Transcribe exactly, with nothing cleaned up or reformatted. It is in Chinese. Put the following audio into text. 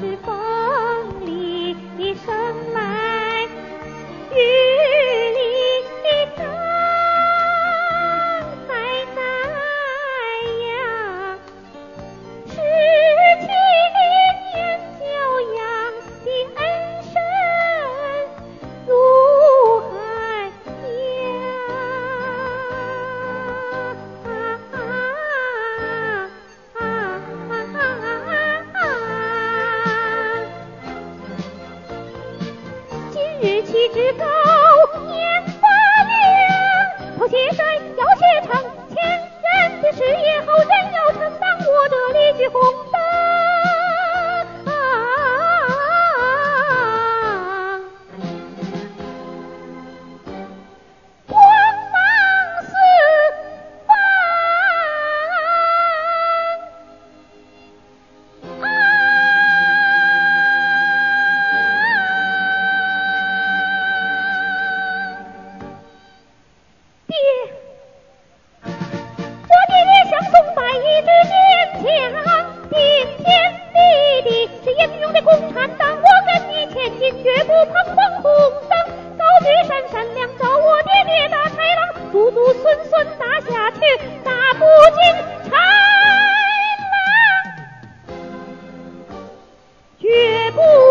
是风里生来雨里长在在呀，十七年教养的恩深如海呀。今日气质高，年发亮，头些帅，腰些长，前人的事业，后人要承担，我这里举红灯。光芒四方。爹，我爹爹像东北一支坚强，顶天立地是英勇的共产党。我跟你前进，绝不彷徨红灯。高举闪闪亮照，我爹爹大豺狼，祖祖孙孙打下去，打不进豺狼，绝不